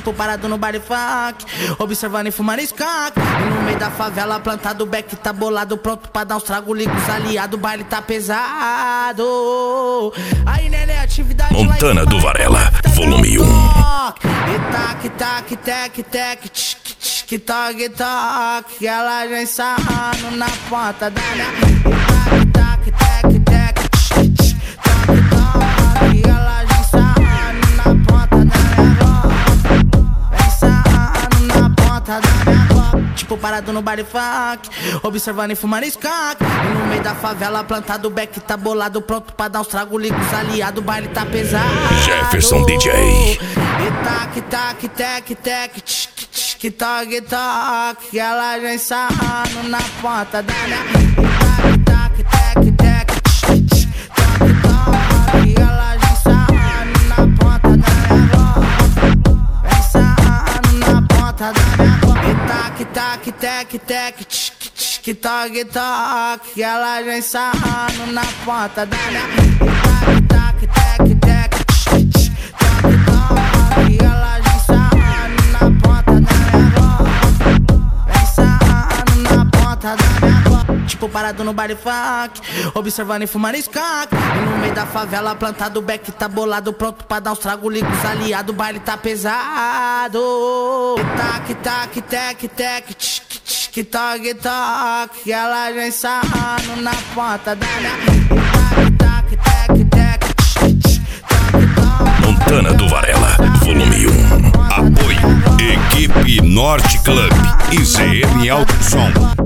tipo parado no baile funk, observando e fumando skunk. E no meio da favela plantado, o beck tá bolado, pronto pra dar uns trago, liga os aliados, o baile tá pesado. Aí neném, atividade Montana lá do Varela, volume 1. E tac, tac, tec, tec, tch, tch, toque, toque, ela já ensaiando na ponta da minha. E tac, tac, tec, tch, tch, toque, toque, ela já ensaiando na ponta da minha boca. Ensaiando na ponta da minha boca. Tipo parado no baile funk, observando e fumando skunk. E no meio da favela plantado, o beck tá bolado, pronto pra dar uns trago, liga os aliados, o baile tá pesado. Jefferson DJ. E tac, tac, tec, tec, tch, tch, toque, toque, ela já ensaiando na ponta da minha. E tac, tac, tec, tch, tch, toque, toque, ela já ensaiando na ponta da minha boca. Ensaiando na ponta da minha boca. E tac, tac, tec, tec, tch, tch, toque, toque, ela já ensaiando na ponta da minha. E tac, tac, tec, tec, tch, tch, toque, toque, ela já ensaiando na ponta da minha boca. Ensaiando na ponta da minha boca. Tipo parado no baile funk, observando e fumando skunk. E no meio da favela plantado, o beck tá bolado, pronto pra dar uns trago, liga os aliados, o baile tá pesado. E tac, tac, tec, tec, tch, tch, toque, toque, ela já ensaiando na ponta da minha. E tac, tac, tec, tch, tch, toque, toque. Montana do Varela, volume 1. Apoio Equipe Norte Club e ZM Alto Som.